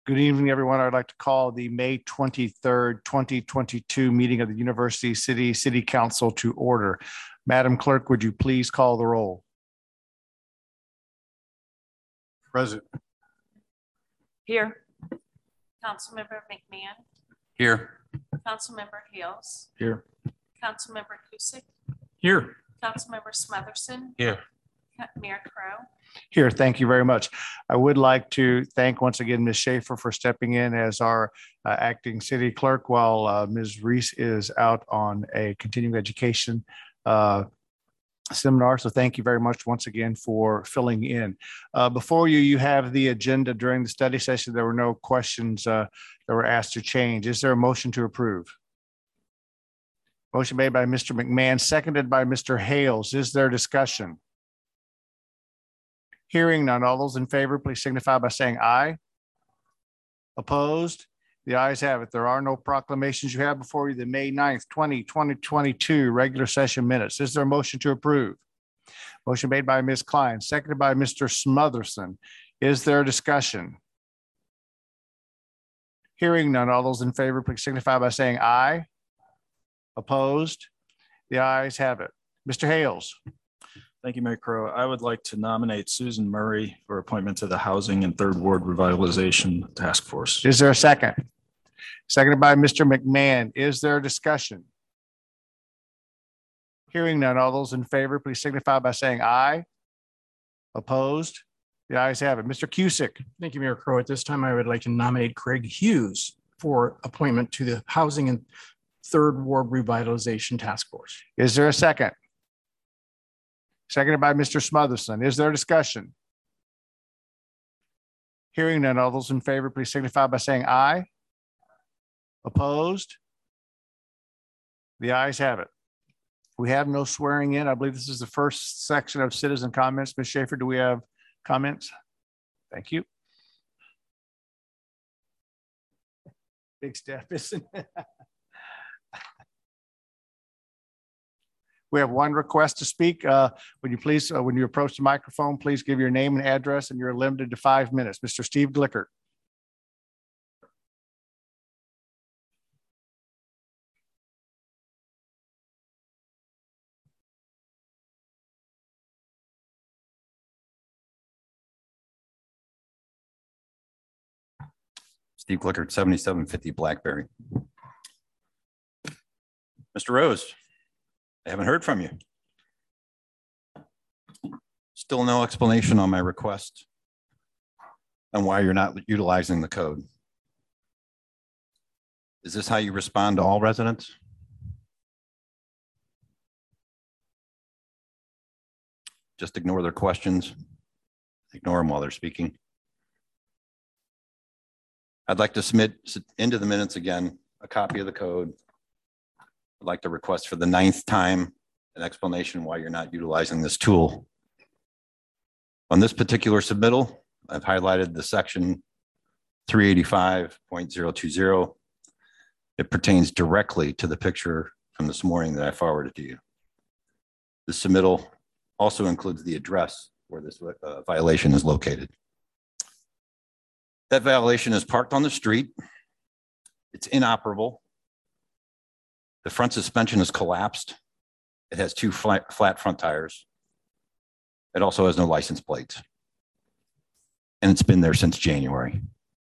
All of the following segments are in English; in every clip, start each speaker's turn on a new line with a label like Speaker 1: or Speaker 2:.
Speaker 1: Good evening, everyone. I'd like to call the May 23rd, 2022 meeting of the University City Council to order. Madam Clerk, would you please call the roll?
Speaker 2: Present.
Speaker 3: Here. Councilmember McMahon.
Speaker 2: Here.
Speaker 3: Councilmember Hales.
Speaker 2: Here.
Speaker 3: Councilmember Cusick.
Speaker 2: Here.
Speaker 3: Councilmember Smotherson.
Speaker 2: Here.
Speaker 3: Mayor Crow.
Speaker 1: Here, thank you very much. I would like to thank once again Ms. Schaefer for stepping in as our acting city clerk while Ms. Reese is out on a continuing education seminar. So thank you very much once again for filling in. Before you have the agenda. During the study session. There were no questions that were asked to change. Is there a motion to approve? Motion made by Mr. McMahon, seconded by Mr. Hales. Is there discussion? Hearing none, all those in favor, please signify by saying aye. Opposed? The ayes have it. There are no proclamations. You have before you the May 9th, 2022 regular session minutes. Is there a motion to approve? Motion made by Ms. Klein, seconded by Mr. Smotherson. Is there discussion? Hearing none, all those in favor, please signify by saying aye. Opposed? The ayes have it. Mr. Hales.
Speaker 4: Thank you, Mayor Crow. I would like to nominate Susan Murray for appointment to the Housing and Third Ward Revitalization Task Force.
Speaker 1: Is there a second? Seconded by Mr. McMahon. Is there a discussion? Hearing none, all those in favor, please signify by saying aye. Opposed? The ayes have it. Mr. Cusick.
Speaker 5: Thank you, Mayor Crow. At this time, I would like to nominate Craig Hughes for appointment to the Housing and Third Ward Revitalization Task Force.
Speaker 1: Is there a second? Seconded by Mr. Smotherson. Is there a discussion? Hearing none, all those in favor, please signify by saying aye. Opposed? The ayes have it. We have no swearing in. I believe this is the first section of citizen comments. Ms. Schaefer, do we have comments? Thank you. Big step, isn't it? We have one request to speak. Would you please, when you approach the microphone, please give your name and address, and you're limited to 5 minutes. Mr. Steve Glickert.
Speaker 6: Steve Glickert, 7750 Blackberry. Mr. Rose. I haven't heard from you. Still no explanation on my request and why you're not utilizing the code. Is this how you respond to all residents? Just ignore their questions, ignore them while they're speaking. I'd like to submit into the minutes again a copy of the code. I'd like to request for the 9th time an explanation why you're not utilizing this tool. On this particular submittal, I've highlighted the section 385.020. It pertains directly to the picture from this morning that I forwarded to you. The submittal also includes the address where this violation is located. That violation is parked on the street. It's inoperable. The front suspension is collapsed. It has 2 flat front tires. It also has no license plates. And it's been there since January.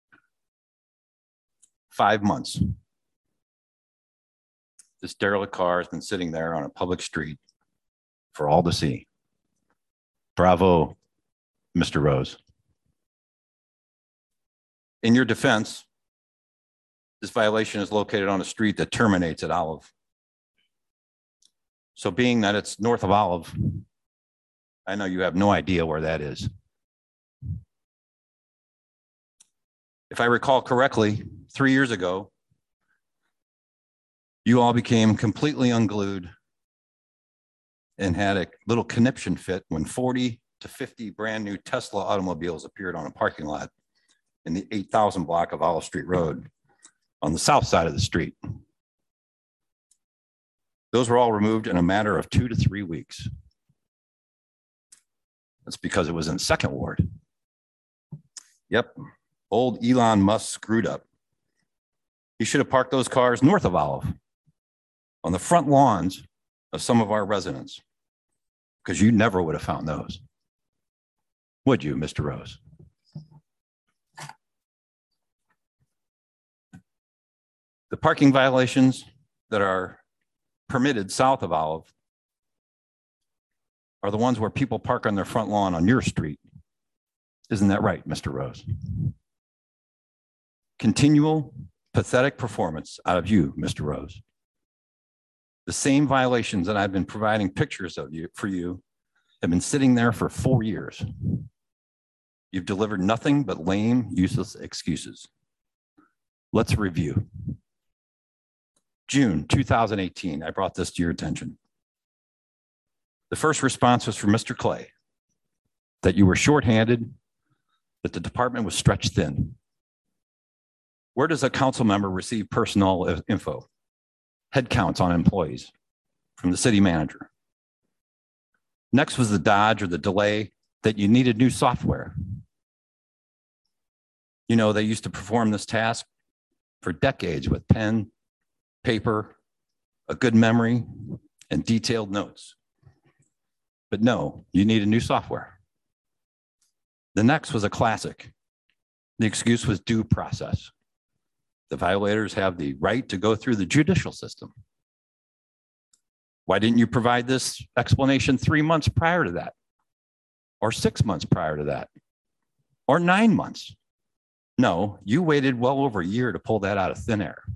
Speaker 6: 5 months. This derelict car has been sitting there on a public street for all to see. Bravo, Mr. Rose. In your defense, this violation is located on a street that terminates at Olive. So being that it's north of Olive, I know you have no idea where that is. If I recall correctly, 3 years ago, you all became completely unglued and had a little conniption fit when 40 to 50 brand new Tesla automobiles appeared on a parking lot in the 8,000 block of Olive Street Road on the south side of the street. Those were all removed in a matter of 2 to 3 weeks. That's because it was in 2nd Ward. Yep, Old Elon Musk screwed up. He should have parked those cars north of Olive on the front lawns of some of our residents, because you never would have found those. Would you, Mr. Rose? The parking violations that are permitted south of Olive are the ones where people park on their front lawn on your street. Isn't that right, Mr. Rose? Continual pathetic performance out of you, Mr. Rose. The same violations that I've been providing pictures of you for you have been sitting there for 4 years. You've delivered nothing but lame, useless excuses. Let's review. June 2018, I brought this to your attention. The first response was from Mr. Clay, that you were shorthanded, that the department was stretched thin. Where does a council member receive personnel info? Head counts on employees from the city manager. Next was the dodge or the delay that you needed new software. You know, they used to perform this task for decades with pen, paper, a good memory, and detailed notes. But no, you need a new software. The next was a classic. The excuse was due process. The violators have the right to go through the judicial system. Why didn't you provide this explanation 3 months prior to that? Or 6 months prior to that? Or 9 months? No, you waited well over a year to pull that out of thin air.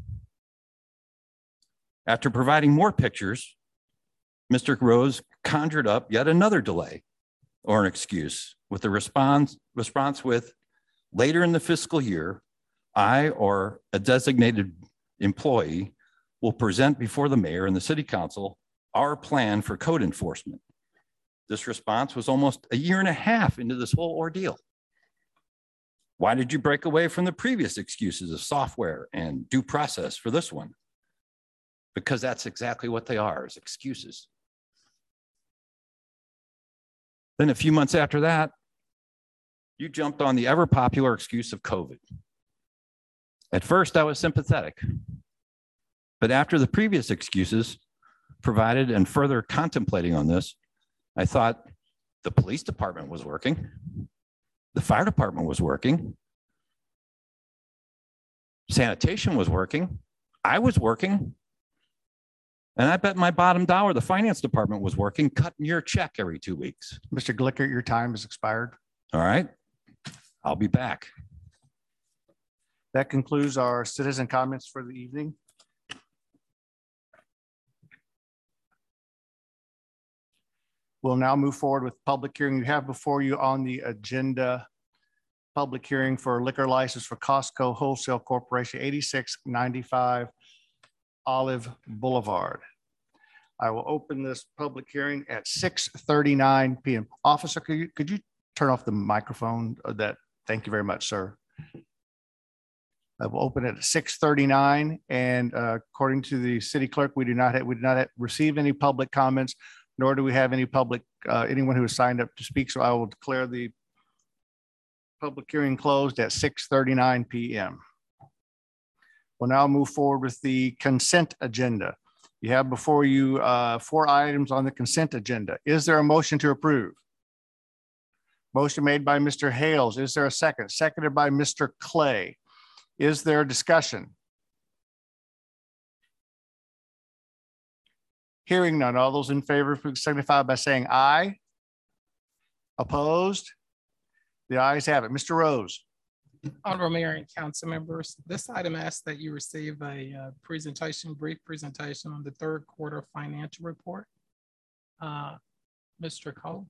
Speaker 6: After providing more pictures, Mr. Rose conjured up yet another delay or an excuse with the response with, later in the fiscal year, I or a designated employee will present before the mayor and the city council our plan for code enforcement. This response was almost a year and a half into this whole ordeal. Why did you break away from the previous excuses of software and due process for this one? Because that's exactly what they are, is excuses. Then a few months after that, you jumped on the ever popular excuse of COVID. At first, I was sympathetic, but after the previous excuses provided and further contemplating on this, I thought the police department was working, the fire department was working, sanitation was working, I was working, and I bet my bottom dollar the finance department was working, cutting your check every 2 weeks.
Speaker 1: Mr. Glicker, your time has expired.
Speaker 6: All right, I'll be back.
Speaker 1: That concludes our citizen comments for the evening. We'll now move forward with public hearing. You have before you on the agenda, public hearing for liquor license for Costco Wholesale Corporation, 8695 Olive Boulevard. I will open this public hearing at 6:39 p.m. Officer, could you turn off the microphone? Thank you very much, sir. I will open it at 6:39, and according to the city clerk, we did not receive any public comments, nor do we have any public anyone who has signed up to speak. So I will declare the public hearing closed at 6:39 p.m. We'll now move forward with the consent agenda. You have before you 4 items on the consent agenda. Is there a motion to approve? Motion made by Mr. Hales. Is there a second? Seconded by Mr. Clay. Is there a discussion? Hearing none. All those in favor, please signify by saying aye. Opposed? The ayes have it. Mr. Rose.
Speaker 7: Honorable Mayor and council members, this item asks that you receive a brief presentation on the third quarter financial report. Mr. Cole.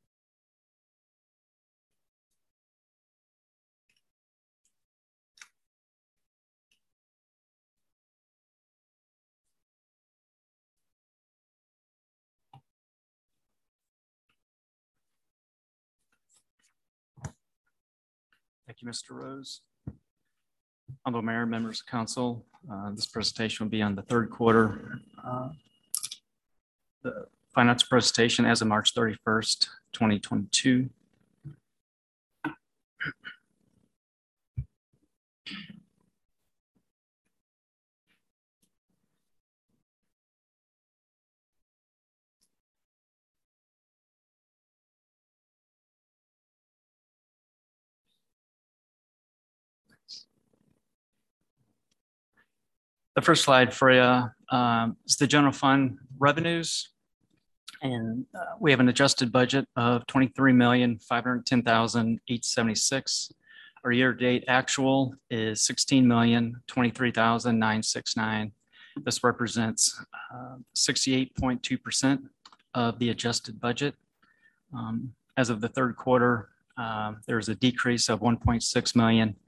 Speaker 8: Thank you, Mr. Rose. Honorable Mayor, members of council, this presentation will be on the third quarter. The financial presentation as of March 31st, 2022. The first slide for you is the general fund revenues. And we have an adjusted budget of $23,510,876. Our year-to-date actual is $16,023,969. This represents 68.2% of the adjusted budget. As of the third quarter, there's a decrease of 1.6 million,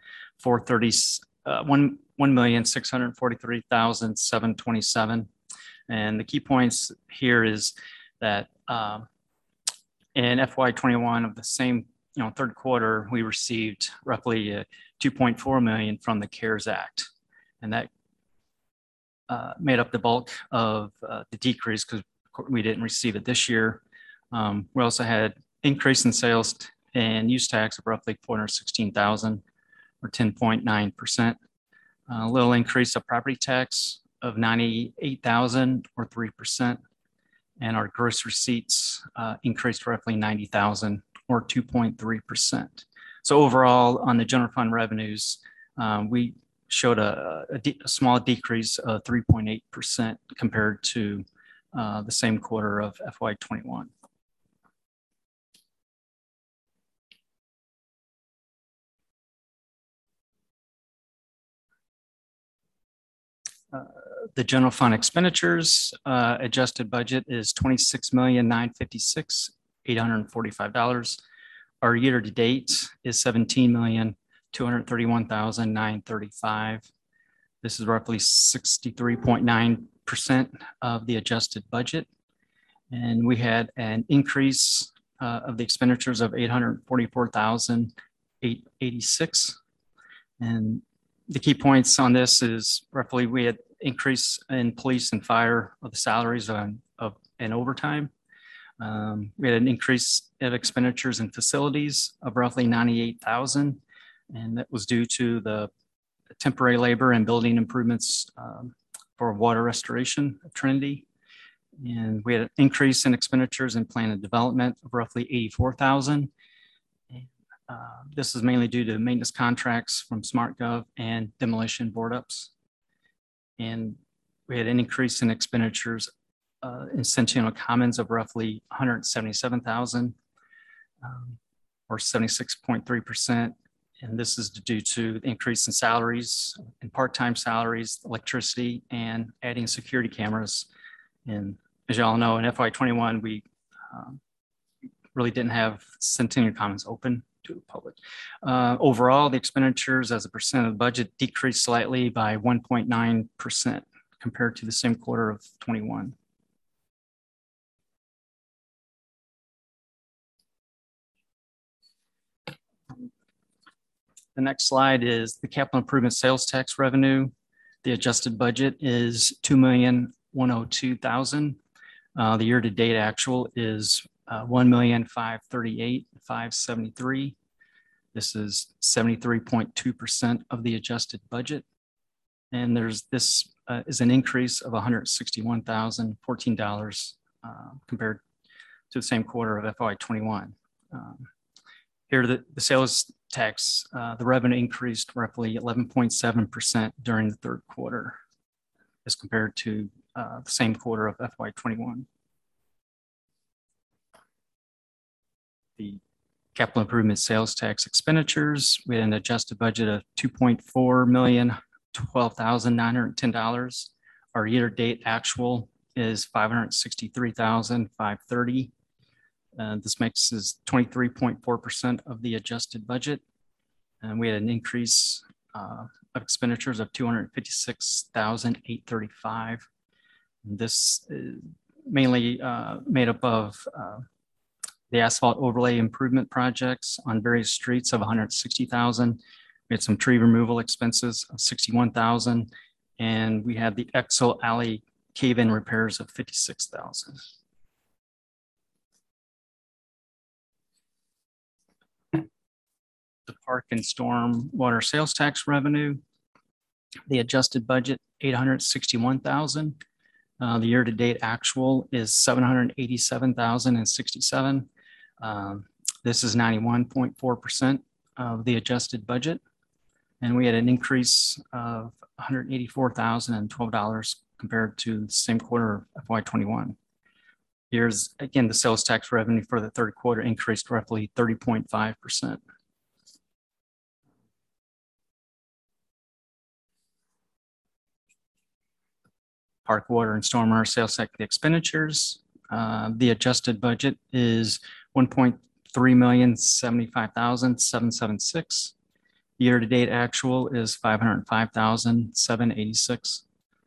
Speaker 8: 1,643,727. And the key points here is that in FY21 of the same third quarter, we received roughly 2.4 million from the CARES Act, and that made up the bulk of the decrease because we didn't receive it this year. We also had increase in sales and use tax of roughly 416,000 or 10.9%. A little increase of property tax of 98,000 or 3%. And our gross receipts increased roughly 90,000 or 2.3%. So overall, on the general fund revenues, we showed a small decrease of 3.8% compared to the same quarter of FY21. The general fund expenditures adjusted budget is $26,956,845. Our year to date is $17,231,935. This is roughly 63.9% of the adjusted budget. And we had an increase of the expenditures of $844,886. And the key points on this is roughly we had increase in police and fire of the salaries and overtime. We had an increase of expenditures in facilities of roughly 98,000, and that was due to the temporary labor and building improvements for water restoration of Trinity. And we had an increase in expenditures in plan and development of roughly 84,000. This is mainly due to maintenance contracts from SmartGov and demolition board ups. And we had an increase in expenditures in Centennial Commons of roughly 177,000 or 76.3%. And this is due to the increase in salaries and part-time salaries, electricity, and adding security cameras. And as you all know, in FY21, we really didn't have Centennial Commons open to the public. Overall, the expenditures as a percent of the budget decreased slightly by 1.9% compared to the same quarter of 21. The next slide is the capital improvement sales tax revenue. The adjusted budget is $2,102,000. The year-to-date actual is $1,538,573. This is 73.2% of the adjusted budget. And this is an increase of $161,014 compared to the same quarter of FY21. Here, the sales tax, the revenue increased roughly 11.7% during the third quarter as compared to the same quarter of FY21. The capital improvement sales tax expenditures, we had an adjusted budget of $2.4,012,910. Our year-to-date actual is $563,530. This makes is 23.4% of the adjusted budget. And we had an increase of expenditures of $256,835. This is mainly made up of the asphalt overlay improvement projects on various streets of $160,000. We had some tree removal expenses of $61,000, and we had the Exel Alley cave-in repairs of $56,000. The park and storm water sales tax revenue, the adjusted budget $861,000. The year-to-date actual is $787,067. This is 91.4% of the adjusted budget. And we had an increase of $184,012 compared to the same quarter of FY21. Here's, again, the sales tax revenue for the third quarter increased roughly 30.5%. Park water and stormwater sales tax expenditures. The adjusted budget is $1,375,776. Year-to-date actual is $505,786.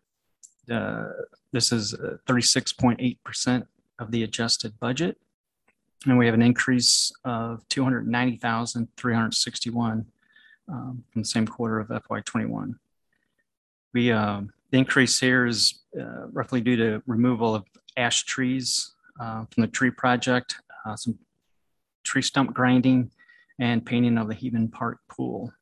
Speaker 8: This is 36.8% of the adjusted budget. And we have an increase of $290,361 from the same quarter of FY21. The increase here is roughly due to removal of ash trees from the tree project, some tree stump grinding, and painting of the Heaton Park pool.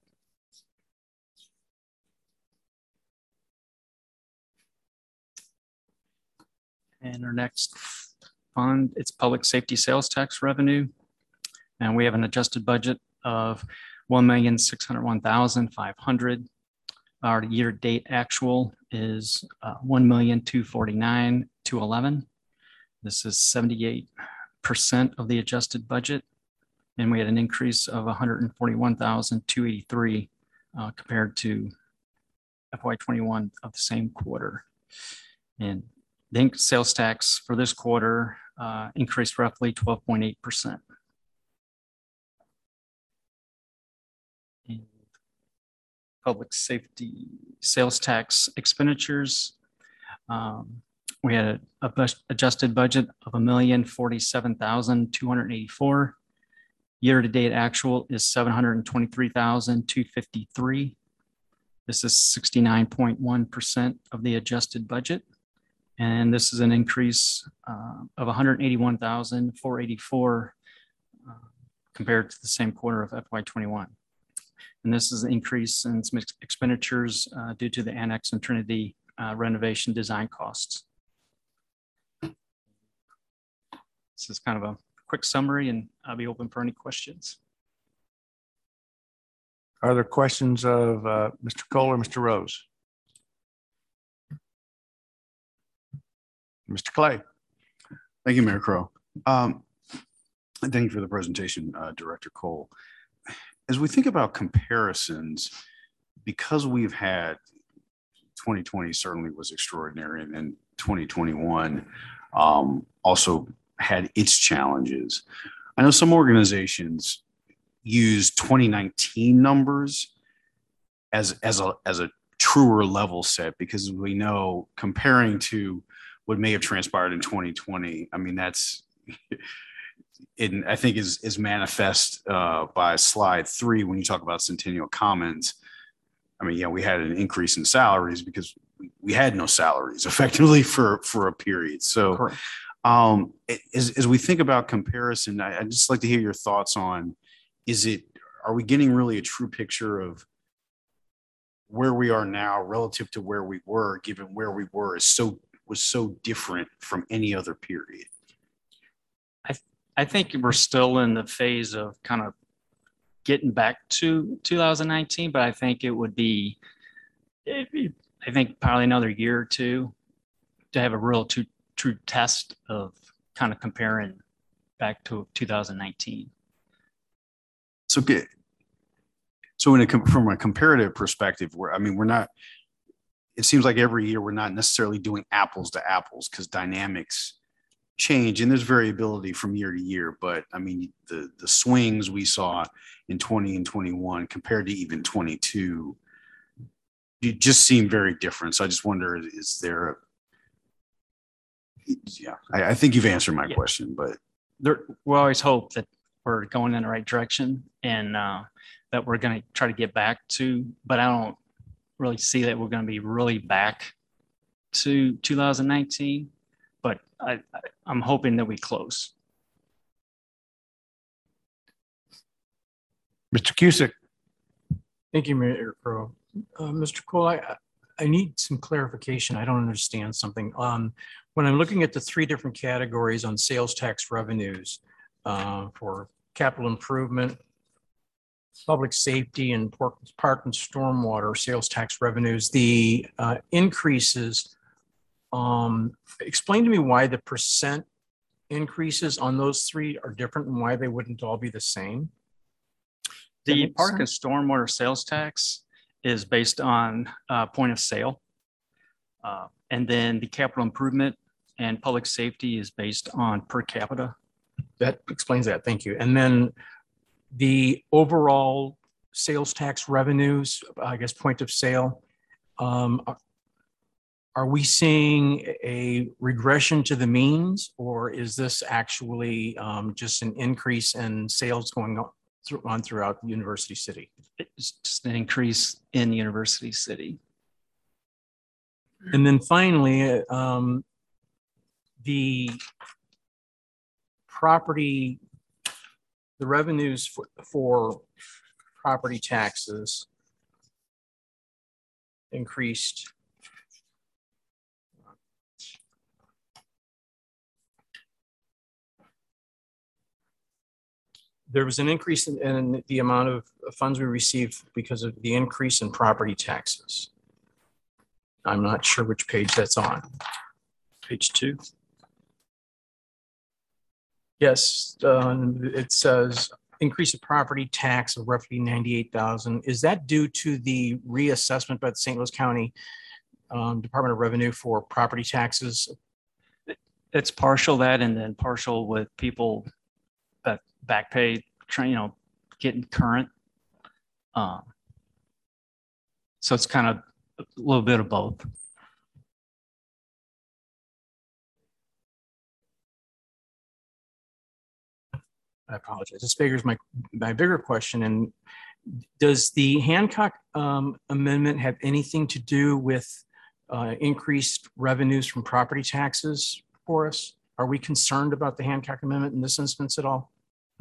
Speaker 8: And our next fund, it's public safety sales tax revenue. And we have an adjusted budget of $1,601,500. Our year-to-date actual is $1,249,211. This is 78% of the adjusted budget. And we had an increase of $141,283 compared to FY21 of the same quarter. And the sales tax for this quarter increased roughly 12.8%. Public safety sales tax expenditures. We had a adjusted budget of $1,047,284. Year-to-date actual is $723,253. This is 69.1% of the adjusted budget. And this is an increase of $181,484 compared to the same quarter of FY21. And this is an increase in some expenditures due to the Annex and Trinity renovation design costs. This is kind of a quick summary, and I'll be open for any questions.
Speaker 1: Are there questions of Mr. Cole or Mr. Rose? Mr. Clay.
Speaker 2: Thank you, Mayor Crowe. Thank you for the presentation, Director Cole. As we think about comparisons, because we've had 2020 certainly was extraordinary, and then 2021 also had its challenges. I know some organizations use 2019 numbers as a truer level set, because we know comparing to what may have transpired in 2020, I mean, that's, I think is manifest by slide 3 when you talk about Centennial Commons. I mean, yeah, we had an increase in salaries because we had no salaries effectively for a period. So as we think about comparison, I'd just like to hear your thoughts on, are we getting really a true picture of where we are now relative to where we were, given where we were was so different from any other period?
Speaker 8: I think we're still in the phase of kind of getting back to 2019, but I think it would be, I think probably another year or two to have a real true test of kind of comparing back to 2019.
Speaker 2: So from a comparative perspective, it seems like every year we're not necessarily doing apples to apples because dynamics change and there's variability from year to year. But I mean, the swings we saw in 20 and 21 compared to even 22, it just seem very different. So I just wonder, I think you've answered my question, but
Speaker 8: we always hope that we're going in the right direction and that we're going to try to get back to, but I don't really see that we're going to be really back to 2019, but I'm hoping that we close.
Speaker 1: Mr. Cusick.
Speaker 5: Thank you, Mayor Crowe. Mr. Cole, I need some clarification. I don't understand something. When I'm looking at the 3 different categories on sales tax revenues for capital improvement, public safety and park and stormwater sales tax revenues, the increases, explain to me why the percent increases on those three are different and why they wouldn't all be the same?
Speaker 8: The park and stormwater sales tax is based on point of sale. And then the capital improvement and public safety is based on per capita.
Speaker 5: That explains that. Thank you. And then the overall sales tax revenues, I guess, point of sale, are we seeing a regression to the means, or is this actually just an increase in sales going on throughout the University City?
Speaker 8: It's just an increase in University City.
Speaker 5: And then finally, the property, the revenues for property taxes increased. There was an increase in the amount of funds we received because of the increase in property taxes. I'm not sure which page that's on.
Speaker 8: Page 2.
Speaker 5: Yes, it says increase of property tax of roughly 98,000. Is that due to the reassessment by the St. Louis County Department of Revenue for property taxes?
Speaker 8: It's partial that, and then partial with people that back pay, getting current. So it's kind of a little bit of both.
Speaker 5: I apologize. This figures my bigger question. And does the Hancock amendment have anything to do with increased revenues from property taxes for us? Are we concerned about the Hancock amendment in this instance at all?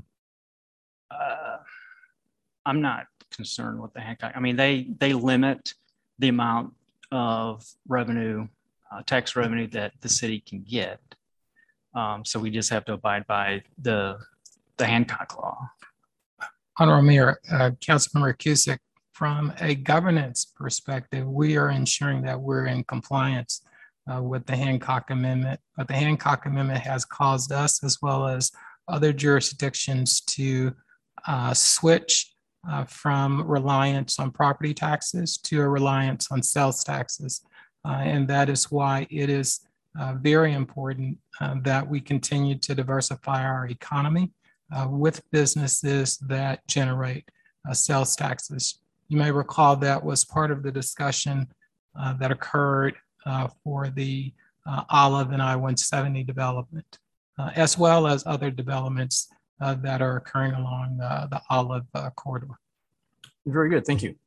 Speaker 8: I'm not concerned with the Hancock. I mean, they limit the amount of revenue, tax revenue that the city can get. So we just have to abide by the Hancock law.
Speaker 7: Honorable Mayor, Councilmember Cusick, from a governance perspective, we are ensuring that we're in compliance with the Hancock Amendment. But the Hancock Amendment has caused us, as well as other jurisdictions, to switch from reliance on property taxes to a reliance on sales taxes. And that is why it is very important that we continue to diversify our economy with businesses that generate sales taxes. You may recall that was part of the discussion that occurred for the Olive and I-170 development, as well as other developments that are occurring along the Olive corridor.
Speaker 5: Very good. Thank you.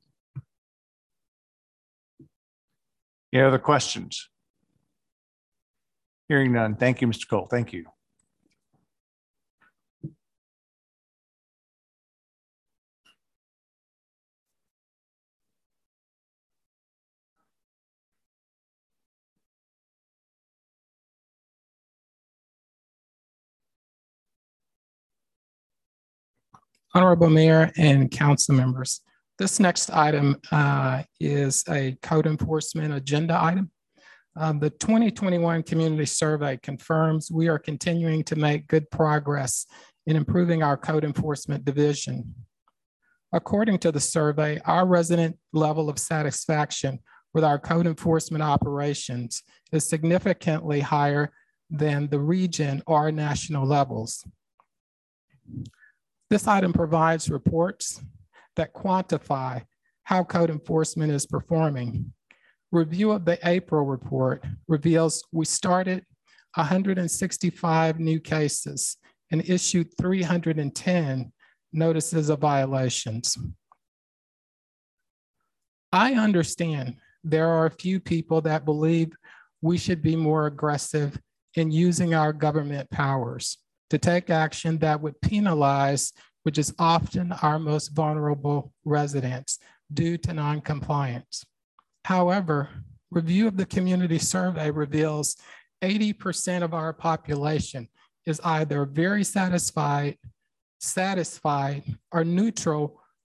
Speaker 1: Any other questions? Hearing none. Thank you, Mr. Cole. Thank you.
Speaker 7: Honorable Mayor and council members, this next item is a code enforcement agenda item. The 2021 community survey confirms we are continuing to make good progress in improving our code enforcement division. According to the survey, our resident level of satisfaction with our code enforcement operations is significantly higher than the region or national levels. This item provides reports that quantify how code enforcement is performing. Review of the April report reveals we started 165 new cases and issued 310 notices of violations. I understand there are a few people that believe we should be more aggressive in using our government powers to take action that would penalize, which is often our most vulnerable residents, due to noncompliance. However, review of the community survey reveals 80% of our population is either very satisfied, or neutral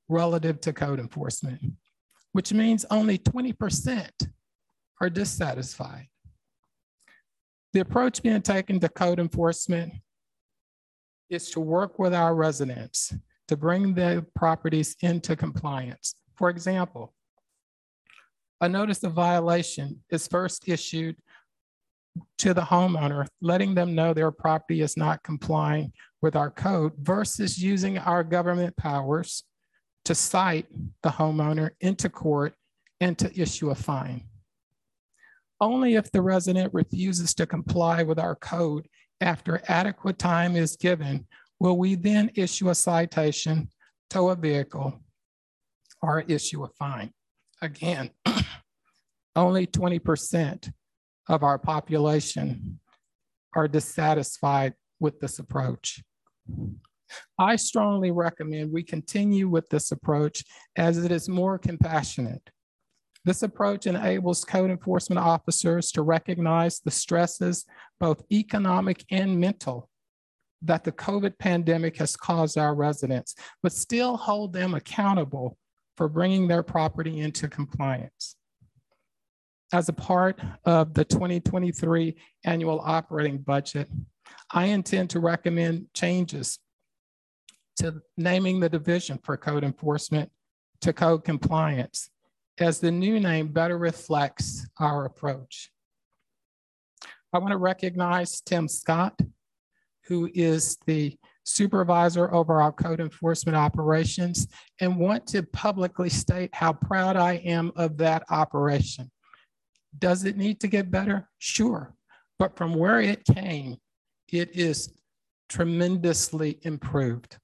Speaker 7: relative to code enforcement, which means only 20% are dissatisfied. The approach being taken to code enforcement is to work with our residents to bring their properties into compliance. For example, a notice of violation is first issued to the homeowner, letting them know their property is not complying with our code versus using our government powers to cite the homeowner into court and to issue a fine. Only if the resident refuses to comply with our code after adequate time is given will we then issue a citation, tow a vehicle, or issue a fine. Again, only 20% of our population are dissatisfied with this approach. I strongly recommend we continue with this approach as it is more compassionate. This approach enables code enforcement officers to recognize the stresses, both economic and mental, that the COVID pandemic has caused our residents, but still hold them accountable for bringing their property into compliance. As a part of the 2023 annual operating budget, I intend to recommend changes to naming the Division for Code Enforcement to Code Compliance, as the new name better reflects our approach. I want to recognize Tim Scott, who is the supervisor over our code enforcement operations, and want to publicly state how proud I am of that operation. Does it need to get better? Sure. But from where it came, it is tremendously improved.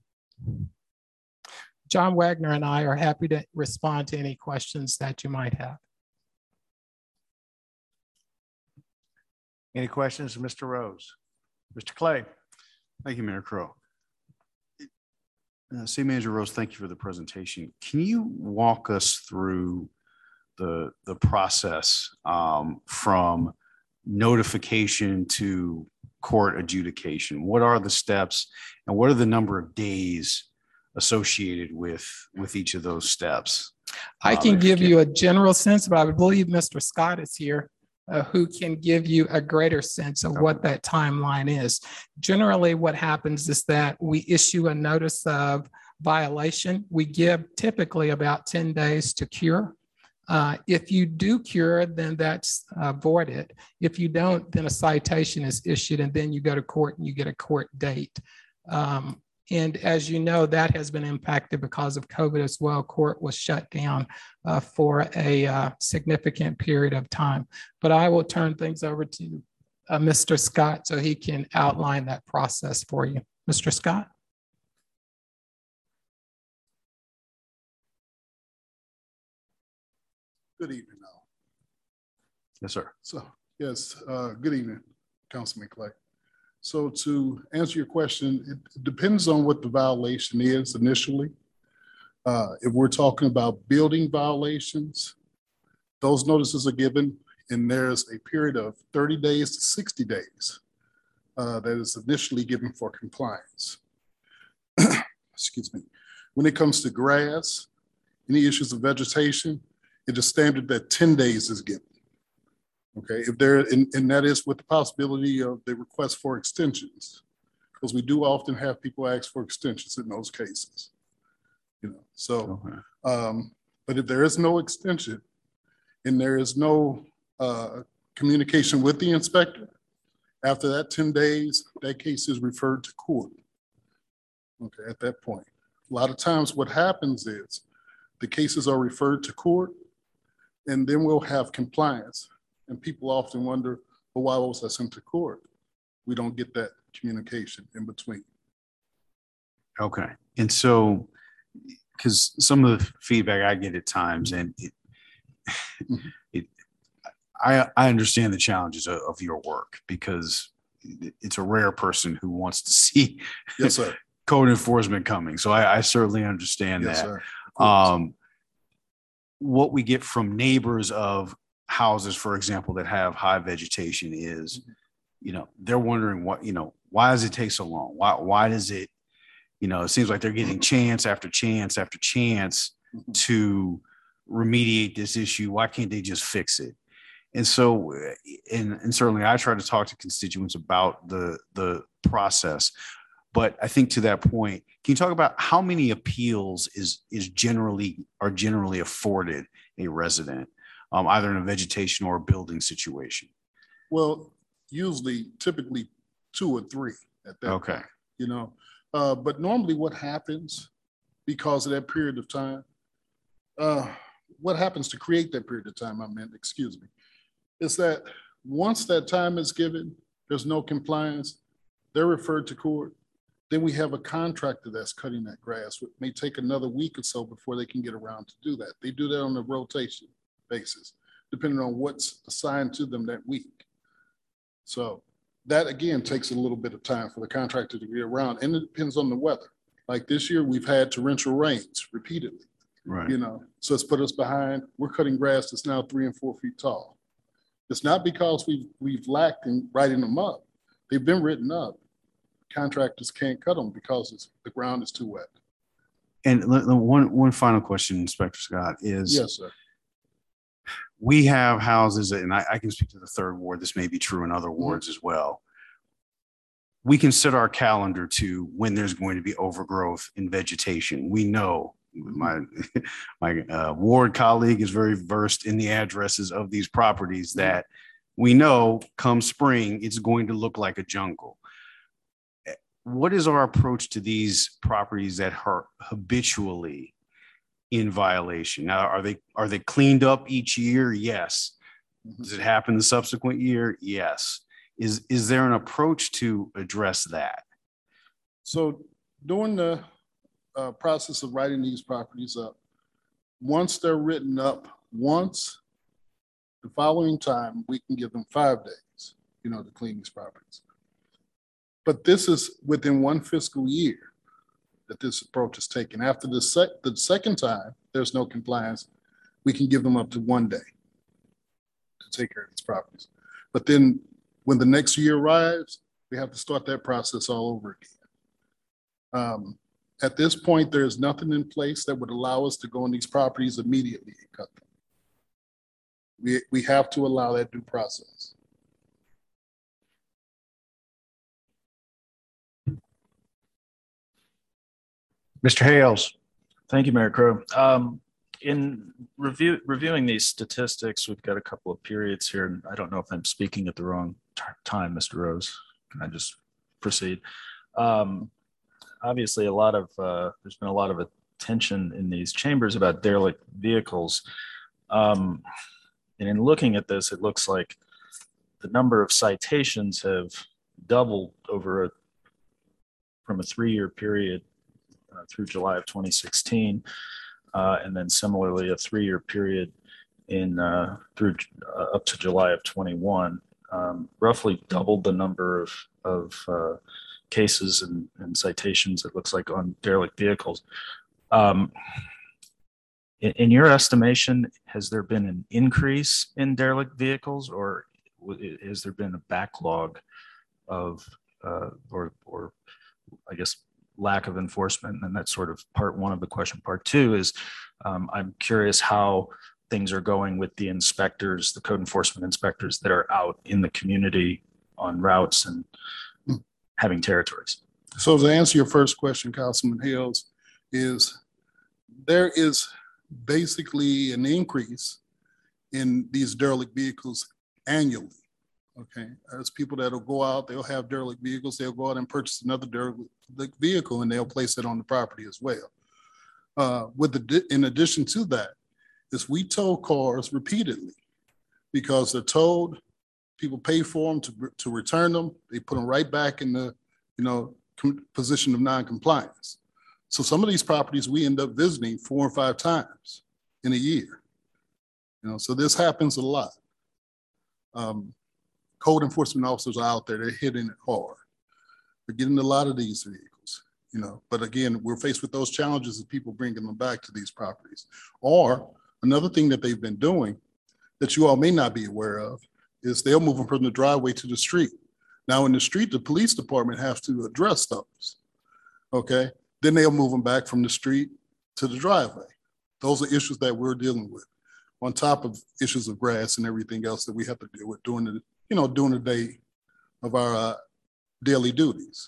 Speaker 7: John Wagner and I are happy to respond to any questions that you might have.
Speaker 1: Any questions, Mr. Rose? Mr. Clay?
Speaker 2: Thank you, Mayor Crowe. City Manager Rose, thank you for the presentation. Can you walk us through the process from notification to court adjudication? What are the steps and what are the number of days associated with each of those steps?
Speaker 7: I can give you a general sense, but I believe Mr. Scott is here who can give you a greater sense of what that timeline is. Generally, what happens is that we issue a notice of violation. We give typically about 10 days to cure. If you do cure, then that's voided. If you don't, then a citation is issued and then you go to court and you get a court date. And as you know, that has been impacted because of COVID as well. Court was shut down for a significant period of time. But I will turn things over to Mr. Scott so he can outline that process for you. Mr. Scott?
Speaker 9: Good evening, all.
Speaker 2: Yes, sir.
Speaker 9: So, yes, good evening, Councilman Clay. So to answer your question, it depends on what the violation is initially. If we're talking about building violations, those notices are given and there's a period of 30 days to 60 days that is initially given for compliance. Excuse me. When it comes to grass, any issues of vegetation, it is standard that 10 days is given. Okay, if there, and that is with the possibility of the request for extensions, because we do often have people ask for extensions in those cases. You know, so, but if there is no extension and there is no communication with the inspector, after that 10 days, that case is referred to court. Okay, at that point. A lot of times what happens is the cases are referred to court and then we'll have compliance. And people often wonder, well, why was I sent to court? We don't get that communication in between.
Speaker 2: Okay. And so, because some of the feedback I get at times, and I understand the challenges of your work because it's a rare person who wants to see
Speaker 9: Yes, sir.
Speaker 2: code enforcement coming. So I certainly understand
Speaker 9: Yes,
Speaker 2: that.
Speaker 9: Sir.
Speaker 2: What we get from neighbors of houses, for example, that have high vegetation is, you know, they're wondering what, you know, why does it take so long? Why does it, You know, it seems like they're getting chance after chance after chance to remediate this issue. Why can't they just fix it? And so, and certainly I try to talk to constituents about the process. But I think to that point, can you talk about how many appeals are generally afforded a resident, either in a vegetation or a building situation?
Speaker 9: Well, typically 2 or 3 at that
Speaker 2: Okay.
Speaker 9: point, you know. But normally what happens because of that period of time, what happens to create that period of time, excuse me, is that once that time is given, there's no compliance, they're referred to court. Then we have a contractor that's cutting that grass. It may take another week or so before they can get around to do that. They do that on a rotation basis, depending on what's assigned to them that week. So that again takes a little bit of time for the contractor to get around, and it depends on the weather. Like this year, we've had torrential rains repeatedly,
Speaker 2: Right.
Speaker 9: you know, so it's put us behind. We're cutting grass that's now 3 and 4 feet tall. It's not because we've lacked in writing them up. They've been written up. Contractors can't cut them because the ground is too wet.
Speaker 2: And one final question, Inspector Scott, is
Speaker 9: Yes, sir.
Speaker 2: we have houses, and I can speak to the 3rd ward. This may be true in other wards as well. We can set our calendar to when there's going to be overgrowth in vegetation. We know my ward colleague is very versed in the addresses of these properties that we know come spring, it's going to look like a jungle. What is our approach to these properties that are habitually in violation? Now, are they cleaned up each year? Yes. Does it happen the subsequent year? Yes. Is there an approach to address that?
Speaker 9: So during the process of writing these properties up, once they're written up once, the following time, we can give them 5 days, you know, to clean these properties. But this is within 1 fiscal year that this approach is taken. After the second time, there's no compliance, we can give them up to 1 day to take care of these properties. But then when the next year arrives, we have to start that process all over again. At this point, there's nothing in place that would allow us to go on these properties immediately and cut them. We have to allow that due process.
Speaker 1: Mr. Hales.
Speaker 4: Thank you, Mayor Crowe. In reviewing these statistics, we've got a couple of periods here, and I don't know if I'm speaking at the wrong time, Mr. Rose. Can I just proceed? Obviously, there's been a lot of attention in these chambers about derelict vehicles. And in looking at this, it looks like the number of citations have doubled from a 3-year period through July of 2016, and then similarly a 3-year period through up to July of 21. Roughly doubled the number of cases and citations, it looks like, on derelict vehicles. In your estimation, has there been an increase in derelict vehicles, or has there been a backlog of, or I guess, lack of enforcement? And that's sort of part 1 of the question. Part 2 is, I'm curious how things are going with the inspectors, the code enforcement inspectors that are out in the community on routes and having territories.
Speaker 9: So to answer your first question, Councilman Hales, there is basically an increase in these derelict vehicles annually. Okay, there's people that'll go out, they'll have derelict vehicles, they'll go out and purchase another derelict vehicle and they'll place it on the property as well. In addition to that, is we tow cars repeatedly because they're towed, people pay for them to return them, they put them right back in the position of non-compliance. So some of these properties we end up visiting 4 or 5 times in a year. So this happens a lot. Code enforcement officers are out there, they're hitting it hard. They're getting a lot of these vehicles, but again, we're faced with those challenges of people bringing them back to these properties. Or another thing that they've been doing that you all may not be aware of is they'll move them from the driveway to the street. Now in the street, the police department has to address those, okay? then they'll move them back from the street to the driveway. Those are issues that we're dealing with, on top of issues of grass and everything else that we have to deal with during the day of our daily duties.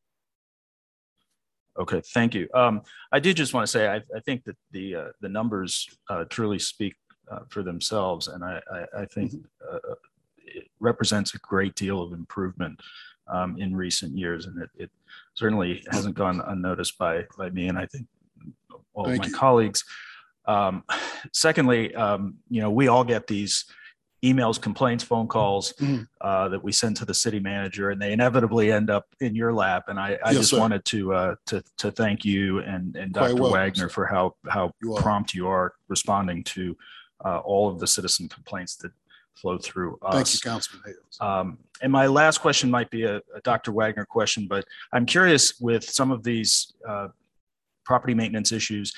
Speaker 4: Okay, thank you. I did just want to say, I think that the numbers truly speak for themselves, and I think it represents a great deal of improvement in recent years, and it certainly hasn't gone unnoticed by me, and I think all of my colleagues. Secondly, we all get these emails, complaints, phone calls that we send to the city manager, and they inevitably end up in your lap. And I just wanted to thank you and Dr. Wagner for how prompt you are responding to all of the citizen complaints that flow through us.
Speaker 9: Thank you, Councilman Hales.
Speaker 4: And my last question might be a Dr. Wagner question, but I'm curious with some of these property maintenance issues.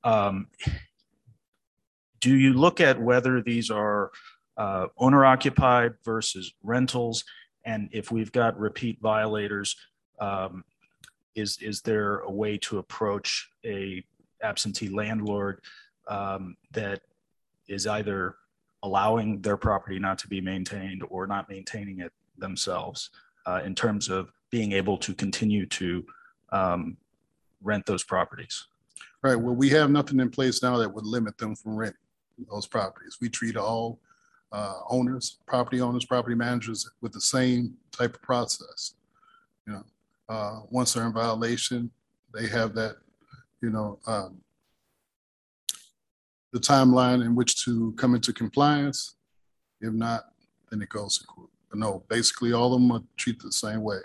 Speaker 4: Do you look at whether these are owner occupied versus rentals? And if we've got repeat violators, is there a way to approach a absentee landlord that is either allowing their property not to be maintained or not maintaining it themselves in terms of being able to continue to rent those properties?
Speaker 9: Right. Well, we have nothing in place now that would limit them from renting those properties. We treat all property owners, property managers with the same type of process. Once they're in violation, they have that, the timeline in which to come into compliance. If not, then it goes to court. But no, basically all of them are treated the same way.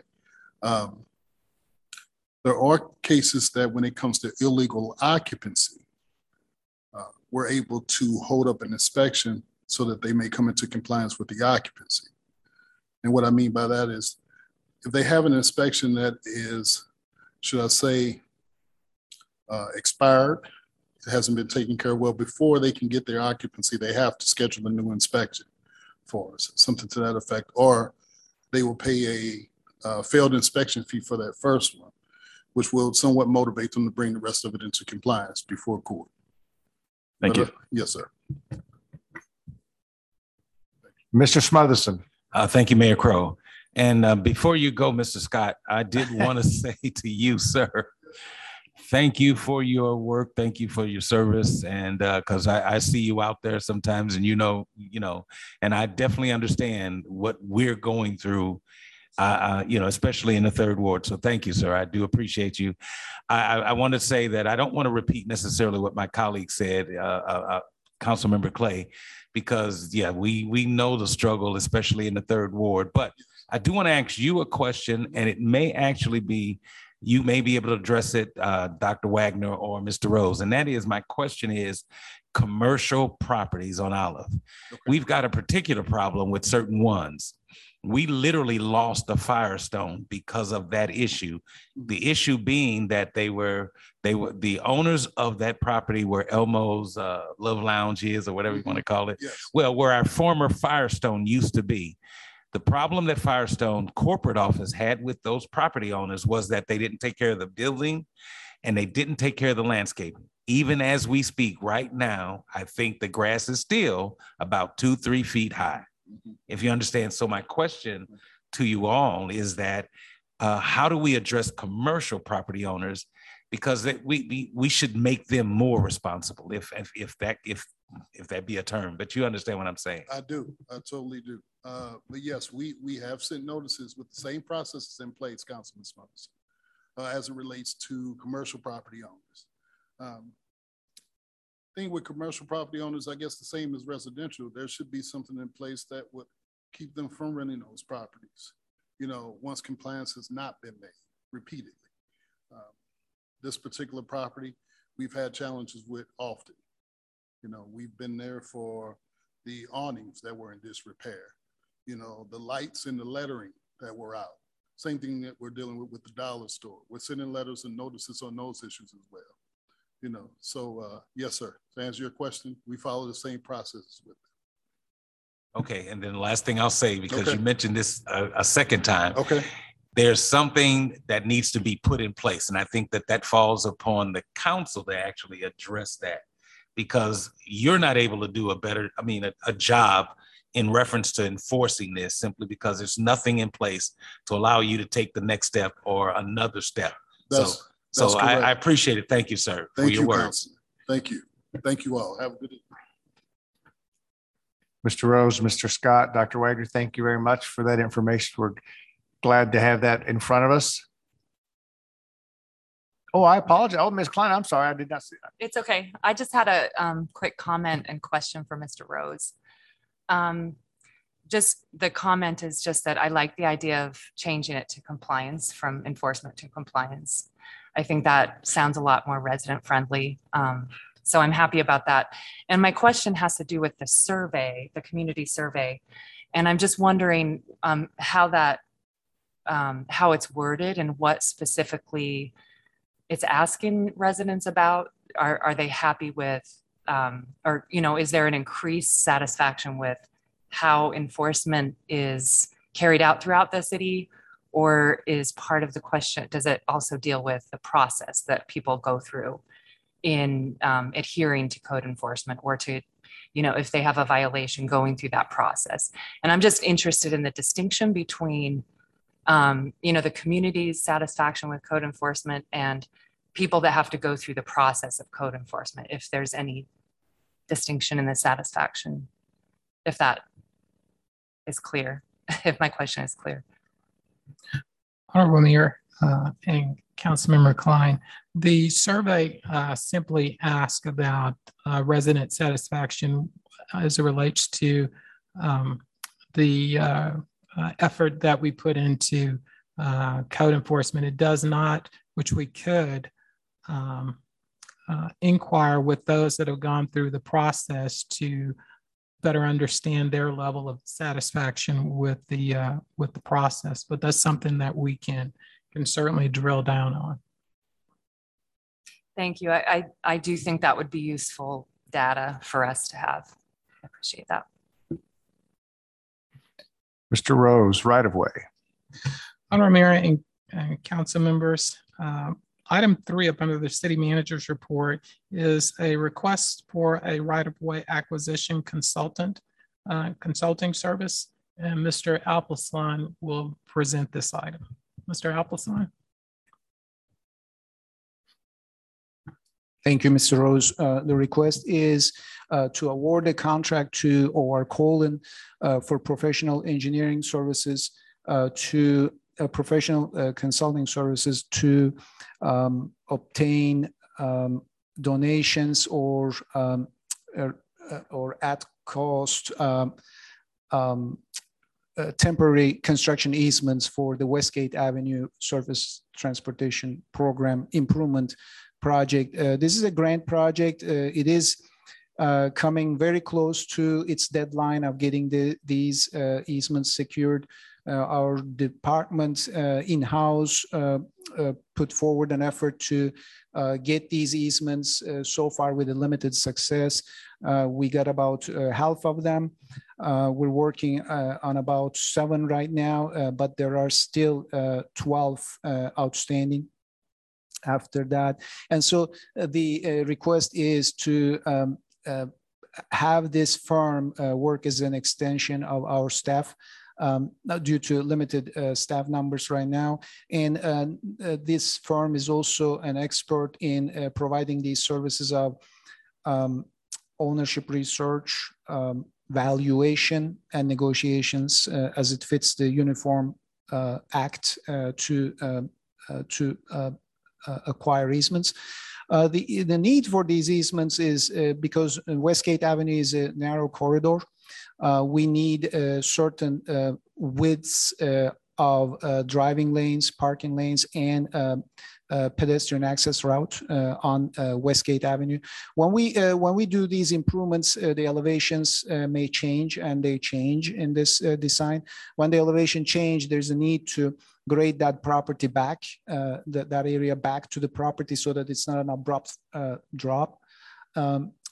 Speaker 9: There are cases that when it comes to illegal occupancy, we're able to hold up an inspection so that they may come into compliance with the occupancy. And what I mean by that is if they have an inspection that is, should I say, expired, it hasn't been taken care of, well, before they can get their occupancy, they have to schedule a new inspection for us, something to that effect, or they will pay a failed inspection fee for that first one, which will somewhat motivate them to bring the rest of it into compliance before court.
Speaker 4: Thank you.
Speaker 9: Yes, sir.
Speaker 1: Mr. Smotherson.
Speaker 10: Thank you, Mayor Crowe. And before you go, Mr. Scott, I did want to say to you, sir, thank you for your work. Thank you for your service. And because I see you out there sometimes, and and I definitely understand what we're going through, especially in the third ward. So thank you, sir. I do appreciate you. I want to say that I don't want to repeat necessarily what my colleague said, Councilmember Clay, because we know the struggle, especially in the third ward. But I do want to ask you a question, and it may actually be, you may be able to address it, Dr. Wagner or Mr. Rose. And that is, my question is commercial properties on Olive. Okay. We've got a particular problem with certain ones. We literally lost the Firestone because of that issue. The issue being that they were the owners of that property where Elmo's Love Lounge is, or whatever you want to call it.
Speaker 9: Yes.
Speaker 10: Well, where our former Firestone used to be. The problem that Firestone corporate office had with those property owners was that they didn't take care of the building and they didn't take care of the landscaping. Even as we speak right now, I think the grass is still about 2-3 feet high. If you understand. So my question to you all is that how do we address commercial property owners? Because we should make them more responsible, if that be a term. But you understand what I'm saying?
Speaker 9: I do. I totally do. But yes, we have sent notices with the same processes in place, Councilman Smuggles, as it relates to commercial property owners. Thing with commercial property owners, I guess the same as residential, there should be something in place that would keep them from renting those properties, once compliance has not been made repeatedly. This particular property, we've had challenges with often. We've been there for the awnings that were in disrepair, the lights and the lettering that were out. Same thing that we're dealing with the dollar store. We're sending letters and notices on those issues as well. So yes, sir. To answer your question, we follow the same processes with it.
Speaker 10: Okay, and then the last thing I'll say, because you mentioned this a second time.
Speaker 9: Okay.
Speaker 10: there's something that needs to be put in place. And I think that that falls upon the council to actually address that, because you're not able to do a job in reference to enforcing this simply because there's nothing in place to allow you to take the next step or another step.
Speaker 9: That's
Speaker 10: I appreciate it. Thank you, sir, for your words.
Speaker 9: Councilman. Thank you. Thank you all. Have a good evening.
Speaker 1: Mr. Rose, Mr. Scott, Dr. Wagner, thank you very much for that information. We're glad to have that in front of us. Oh, I apologize. Oh, Ms. Klein, I'm sorry. I did not see that.
Speaker 11: It's okay. I just had a quick comment and question for Mr. Rose. Just the comment is just that I like the idea of changing it to compliance, from enforcement to compliance. I think that sounds a lot more resident friendly. So I'm happy about that. And my question has to do with the survey, the community survey. And I'm just wondering how it's worded and what specifically it's asking residents about. Are they happy with, or, you know, is there an increased satisfaction with how enforcement is carried out throughout the city? Or is part of the question, does it also deal with the process that people go through in adhering to code enforcement, or to, you know, if they have a violation, going through that process? And I'm just interested in the distinction between, you know, the community's satisfaction with code enforcement and people that have to go through the process of code enforcement, if there's any distinction in the satisfaction, if that is clear, if my question is clear.
Speaker 7: Honorable Mayor and Councilmember Klein, the survey simply asked about resident satisfaction as it relates to the effort that we put into code enforcement. It does not, which we could inquire with those that have gone through the process to better understand their level of satisfaction with the process. But that's something that we can certainly drill down on.
Speaker 11: Thank you. I do think that would be useful data for us to have. I appreciate that.
Speaker 1: Mr. Rose, right of way.
Speaker 7: Honorable Mayor and council members, item 3 up under the city manager's report is a request for a right-of-way acquisition consulting service. And Mr. Alpelson will present this item. Mr. Alpelson.
Speaker 12: Thank you, Mr. Rose. The request is to award a contract to OR Colon for professional engineering services to professional consulting services to obtain donations or at cost temporary construction easements for the Westgate Avenue Surface Transportation Program Improvement Project. This is a grant project. It is coming very close to its deadline of getting these easements secured. Our department in-house put forward an effort to get these easements so far with a limited success. We got about half of them. We're working on about 7 right now, but there are still 12 outstanding after that. And so the request is to have this firm work as an extension of our staff due to limited staff numbers right now. And this firm is also an expert in providing these services of ownership research, valuation, and negotiations as it fits the Uniform Act to acquire easements. The need for these easements is because Westgate Avenue is a narrow corridor. We need certain widths of driving lanes, parking lanes, and pedestrian access route on Westgate Avenue. When we do these improvements, the elevations may change, and they change in this design. When the elevation change, there's a need to grade that property back, that area back to the property so that it's not an abrupt drop.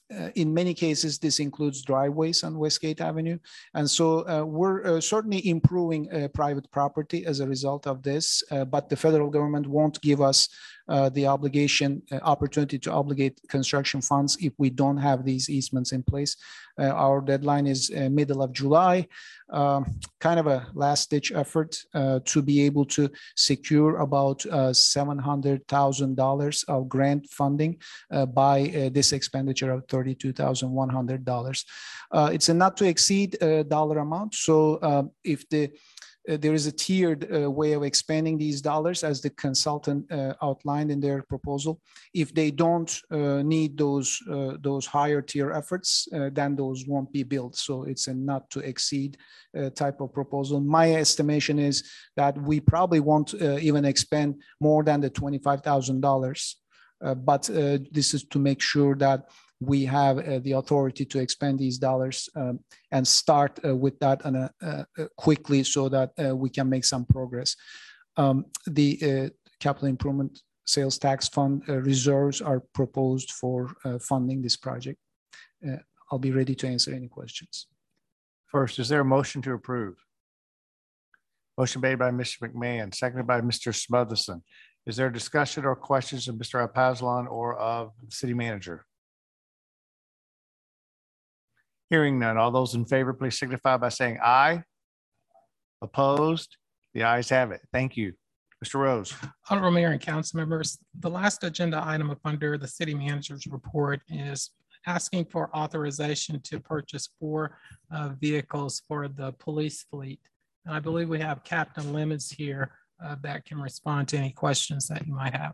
Speaker 12: In many cases, this includes driveways on Westgate Avenue. And so we're certainly improving private property as a result of this, but the federal government won't give us the opportunity to obligate construction funds if we don't have these easements in place. Our deadline is middle of July, kind of a last ditch effort to be able to secure about $700,000 of grant funding by this expenditure of $32,100. It's a not to exceed dollar amount. So if there is a tiered way of expanding these dollars as the consultant outlined in their proposal. If they don't need those higher tier efforts, then those won't be built. So it's a not to exceed type of proposal. My estimation is that we probably won't even expend more than the $25,000. But this is to make sure that we have the authority to expend these dollars and start with that quickly so that we can make some progress. The capital improvement sales tax fund reserves are proposed for funding this project. I'll be ready to answer any questions.
Speaker 1: First, is there a motion to approve? Motion made by Mr. McMahon, seconded by Mr. Smotherson. Is there discussion or questions of Mr. Alpazlan or of the city manager? Hearing none, all those in favor, please signify by saying aye. Opposed? The ayes have it. Thank you. Mr. Rose.
Speaker 7: Honorable Mayor and council members, the last agenda item up under the city manager's report is asking for authorization to purchase 4 vehicles for the police fleet. And I believe we have Captain Lemons here that can respond to any questions that you might have.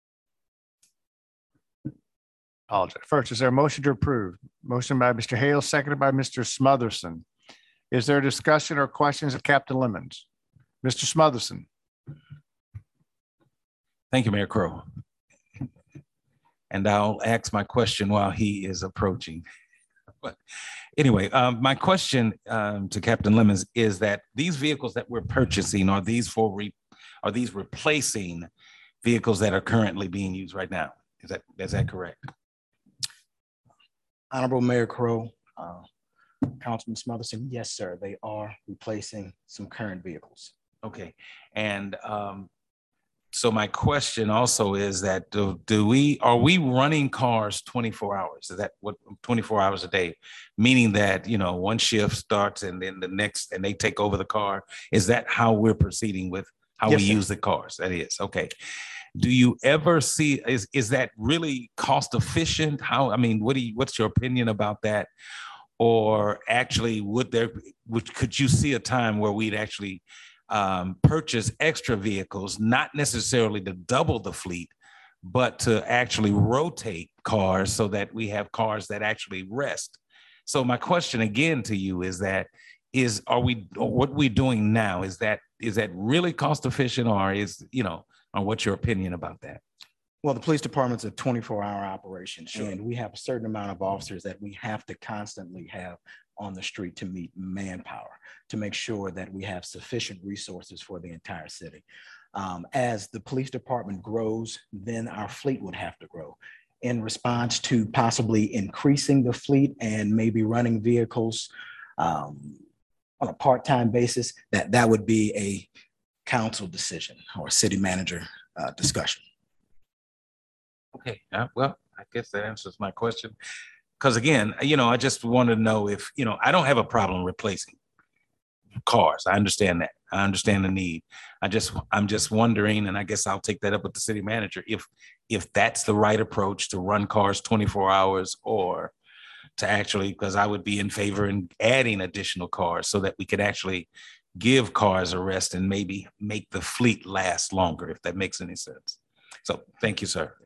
Speaker 1: Apologize. First, is there a motion to approve? Motion by Mr. Hale, seconded by Mr. Smotherson. Is there a discussion or questions of Captain Lemons? Mr. Smotherson.
Speaker 10: Thank you, Mayor Crowe. And I'll ask my question while he is approaching. But anyway, my question to Captain Lemons is that these vehicles that we're purchasing, are these replacing vehicles that are currently being used right now? Is that correct?
Speaker 13: Honorable Mayor Crowe, Councilman Smotherson, yes, sir. They are replacing some current vehicles.
Speaker 10: Okay. And so my question also is that are we running cars 24 hours? Is that what 24 hours a day? Meaning that, one shift starts and then the next, and they take over the car. Is that how we're proceeding with how we use the cars? That is, okay. Do you ever see, is that really cost efficient? What's your opinion about that? Or actually, could you see a time where we'd actually purchase extra vehicles, not necessarily to double the fleet, but to actually rotate cars so that we have cars that actually rest? So my question again to you is that, what we're doing now, is that really cost efficient, or or what's your opinion about that?
Speaker 13: Well, the police department's a 24-hour operation, sure. And we have a certain amount of officers that we have to constantly have on the street to meet manpower, to make sure that we have sufficient resources for the entire city. As the police department grows, then our fleet would have to grow. In response to possibly increasing the fleet and maybe running vehicles on a part-time basis, that would be a council decision or city manager discussion.
Speaker 10: Okay, well, I guess that answers my question. Because again, I just want to know if, I don't have a problem replacing cars. I understand that. I understand the need. I'm just wondering, and I guess I'll take that up with the city manager, if that's the right approach to run cars 24 hours, or to actually, because I would be in favor in adding additional cars so that we could actually give cars a rest and maybe make the fleet last longer, if that makes any sense. So thank you, sir.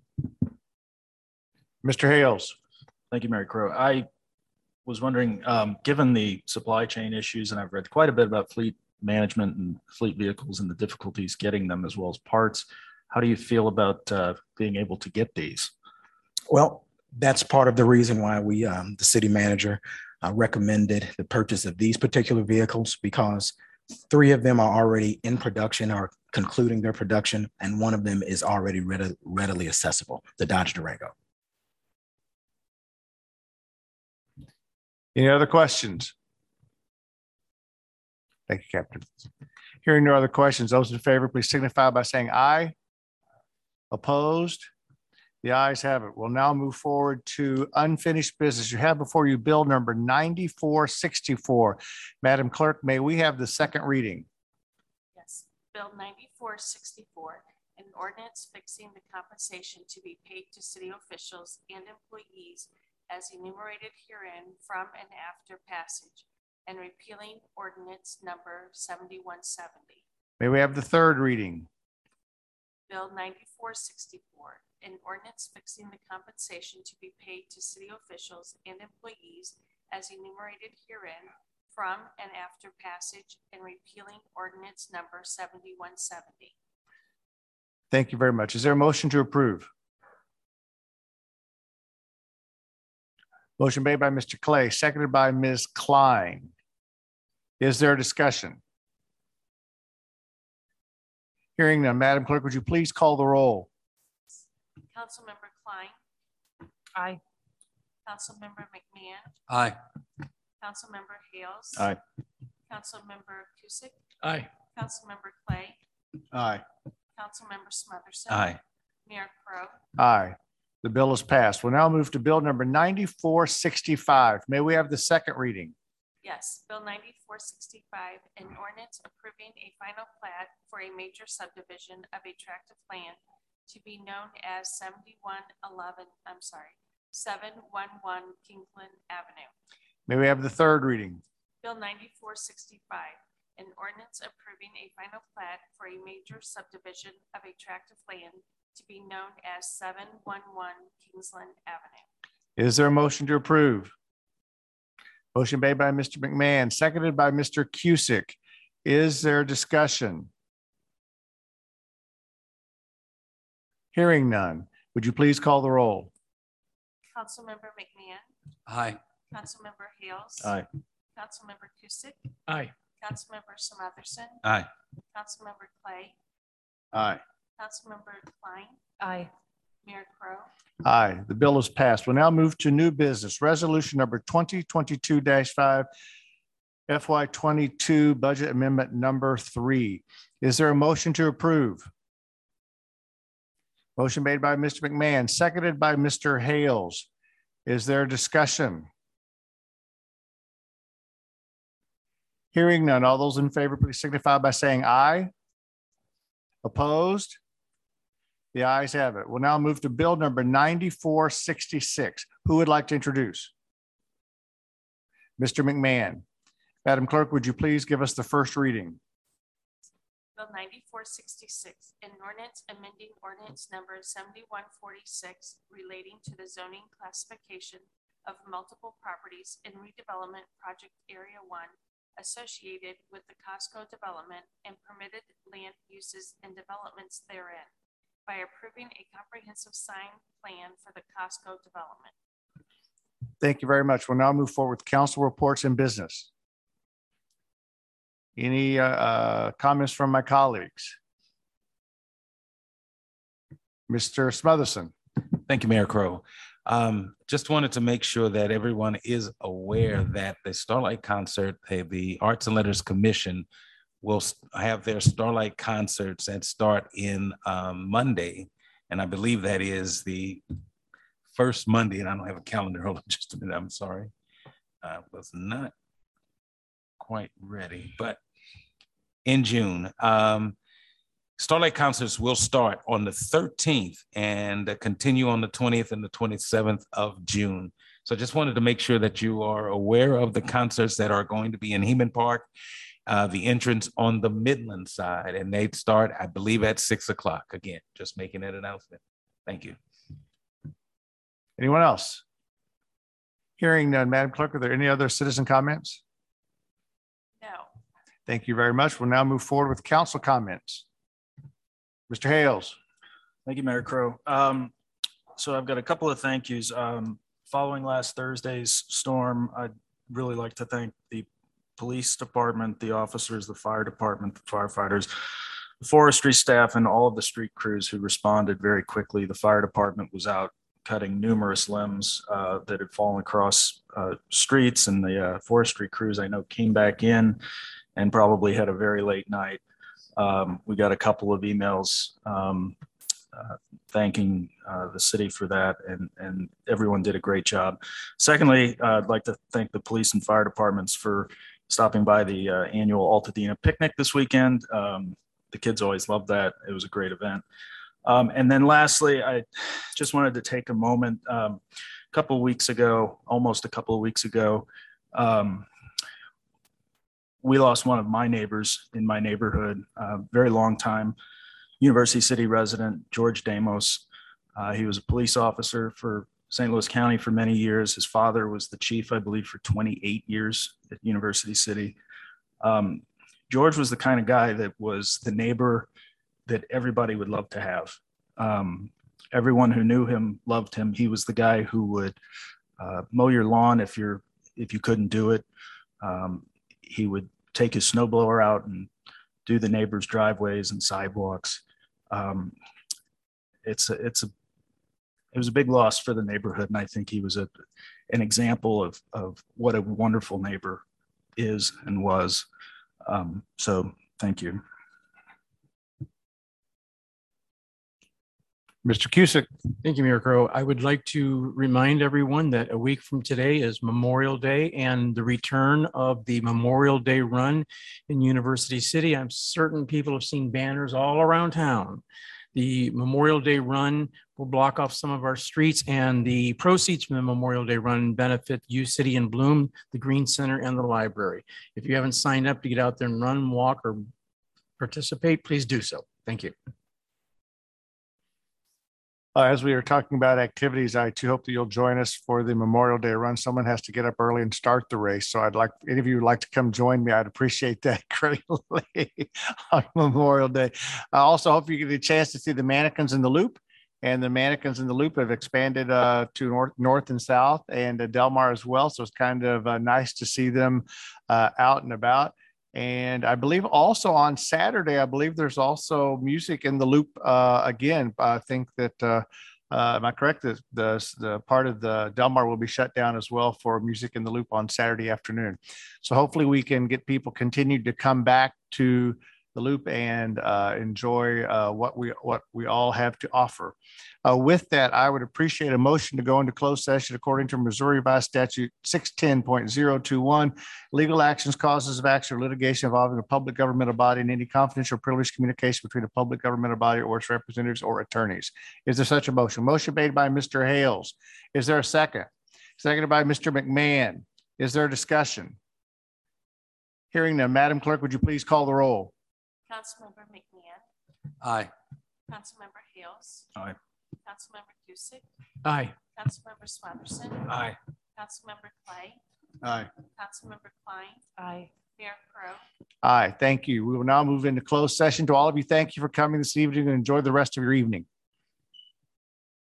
Speaker 1: Mr. Hales.
Speaker 4: Thank you, Mayor Crowe. I was wondering, given the supply chain issues, and I've read quite a bit about fleet management and fleet vehicles and the difficulties getting them as well as parts, how do you feel about being able to get these?
Speaker 13: Well, that's part of the reason why we, the city manager, recommended the purchase of these particular vehicles, because 3 of them are already in production or concluding their production, and 1 of them is already readily accessible, the Dodge Durango.
Speaker 1: Any other questions? Thank you, Captain. Hearing no other questions, those in favor, please signify by saying aye. Opposed? The ayes have it. We'll now move forward to unfinished business. You have before you bill number 9464. Madam Clerk, may we have the second reading?
Speaker 3: Yes, Bill 9464, an ordinance fixing the compensation to be paid to city officials and employees as enumerated herein from and after passage, and repealing ordinance number 7170.
Speaker 1: May we have the third reading?
Speaker 3: Bill 9464, an ordinance fixing the compensation to be paid to city officials and employees as enumerated herein from and after passage, and repealing ordinance number 7170.
Speaker 1: Thank you very much. Is there a motion to approve? Motion made by Mr. Clay, seconded by Ms. Klein. Is there a discussion? Hearing none, Madam Clerk, would you please call the roll?
Speaker 3: Councilmember Klein.
Speaker 11: Aye.
Speaker 3: Councilmember McMahon.
Speaker 5: Aye.
Speaker 3: Councilmember Hales.
Speaker 4: Aye.
Speaker 3: Councilmember Cusick.
Speaker 5: Aye.
Speaker 3: Councilmember Clay.
Speaker 2: Aye.
Speaker 3: Councilmember Smotherson.
Speaker 10: Aye.
Speaker 3: Mayor Crowe.
Speaker 1: Aye. The bill is passed. We'll now move to bill number 9465. May we have the second reading?
Speaker 3: Yes, Bill 9465, an ordinance approving a final plat for a major subdivision of a tract of land to be known as 711 Kingsland Avenue.
Speaker 1: May we have the third reading?
Speaker 3: Bill 9465, an ordinance approving a final plat for a major subdivision of a tract of land to be known as 711 Kingsland Avenue.
Speaker 1: Is there a motion to approve? Motion made by Mr. McMahon, seconded by Mr. Cusick. Is there discussion? Hearing none. Would you please call the roll?
Speaker 3: Councilmember McMahon.
Speaker 5: Aye.
Speaker 3: Councilmember Hales.
Speaker 4: Aye.
Speaker 3: Councilmember Cusick.
Speaker 5: Aye.
Speaker 3: Councilmember Smotherson.
Speaker 10: Aye.
Speaker 3: Councilmember Clay.
Speaker 2: Aye.
Speaker 3: Councilmember Klein.
Speaker 11: Aye.
Speaker 3: Mayor Crowe.
Speaker 1: Aye, the bill is passed. We'll now move to new business. Resolution number 2022-5, FY22 Budget Amendment number 3. Is there a motion to approve? Motion made by Mr. McMahon, seconded by Mr. Hales. Is there discussion? Hearing none. All those in favor, please signify by saying aye. Opposed? The ayes have it. We'll now move to bill number 9466. Who would like to introduce? Mr. McMahon. Madam Clerk, would you please give us the first reading?
Speaker 3: Bill 9466, an ordinance amending ordinance number 7146 relating to the zoning classification of multiple properties in redevelopment project area 1 associated with the Costco development and permitted land uses and developments therein, by approving a comprehensive sign plan for the Costco development.
Speaker 1: Thank you very much. We'll now move forward with council reports and business. Any comments from my colleagues? Mr. Smotherson.
Speaker 10: Thank you, Mayor Crowe. Just wanted to make sure that everyone is aware that the Starlight Concert, the Arts and Letters Commission will have their Starlight concerts that start in Monday. And I believe that is the first Monday, and I don't have a calendar. Hold on just a minute, I'm sorry. I was not quite ready, but in June. Starlight concerts will start on the 13th and continue on the 20th and the 27th of June. So just wanted to make sure that you are aware of the concerts that are going to be in Heman Park. The entrance on the Midland side, and they'd start, I believe, at 6 o'clock. Again, just making that announcement. Thank you.
Speaker 1: Anyone else? Hearing none, Madam Clerk, are there any other citizen comments?
Speaker 3: No.
Speaker 1: Thank you very much. We'll now move forward with council comments. Mr. Hales.
Speaker 4: Thank you, Mayor Crowe. So I've got a couple of thank yous. Following last Thursday's storm, I'd really like to thank the police department, the officers, the fire department, the firefighters, the forestry staff, and all of the street crews who responded very quickly. The fire department was out cutting numerous limbs that had fallen across streets, and the forestry crews I know came back in and probably had a very late night. We got a couple of emails thanking the city for that, and everyone did a great job. Secondly, I'd like to thank the police and fire departments for stopping by the annual Altadena picnic this weekend. The kids always love that. It was a great event. And then lastly, I just wanted to take a moment. A couple of weeks ago, we lost one of my neighbors in my neighborhood, very long time, University City resident, George Damos. He was a police officer for St. Louis County for many years. His father was the chief, I believe, for 28 years at University City. George was the kind of guy that was the neighbor that everybody would love to have. Everyone who knew him loved him. He was the guy who would mow your lawn if you couldn't do it. He would take his snowblower out and do the neighbors' driveways and sidewalks. It was a big loss for the neighborhood, and I think he was an example of what a wonderful neighbor is and was. So thank you.
Speaker 1: Mr. Cusick.
Speaker 5: Thank you, Mayor Crow. I would like to remind everyone that a week from today is Memorial Day and the return of the Memorial Day Run in University City. I'm certain people have seen banners all around town. The Memorial Day Run will block off some of our streets, and the proceeds from the Memorial Day Run benefit U City and Bloom, the Green Center, and the library. If you haven't signed up to get out there and run, walk, or participate, please do so. Thank you.
Speaker 1: As we are talking about activities, I too hope that you'll join us for the Memorial Day Run. Someone has to get up early and start the race. So I'd like, any of you would like to come join me, I'd appreciate that greatly on Memorial Day. I also hope you get a chance to see the mannequins in the loop. And the mannequins in the loop have expanded to north and south, and Del Mar as well. So it's kind of nice to see them out and about. And I believe also on Saturday, I believe there's also music in the loop again. I think that, am I correct? The part of the Del Mar will be shut down as well for music in the loop on Saturday afternoon. So hopefully we can get people continued to come back to the loop and enjoy what we all have to offer. With that, I would appreciate a motion to go into closed session according to Missouri Revised Statute 610.021, legal actions, causes of action, or litigation involving a public governmental body and any confidential privileged communication between a public governmental body or its representatives or attorneys. Is there such a motion? Motion made by Mr. Hales. Is there a second? Seconded by Mr. McMahon. Is there a discussion? Hearing none, Madam Clerk, would you please call the roll?
Speaker 3: Councilmember McMahon.
Speaker 5: Aye.
Speaker 3: Councilmember Hales.
Speaker 4: Aye.
Speaker 3: Councilmember Cusick.
Speaker 5: Aye.
Speaker 3: Councilmember Swatherson.
Speaker 5: Aye.
Speaker 3: Councilmember Clay.
Speaker 1: Aye.
Speaker 3: Councilmember Klein.
Speaker 11: Aye.
Speaker 3: Mayor Crowe.
Speaker 1: Aye, thank you. We will now move into closed session. To all of you, thank you for coming this evening and enjoy the rest of your evening.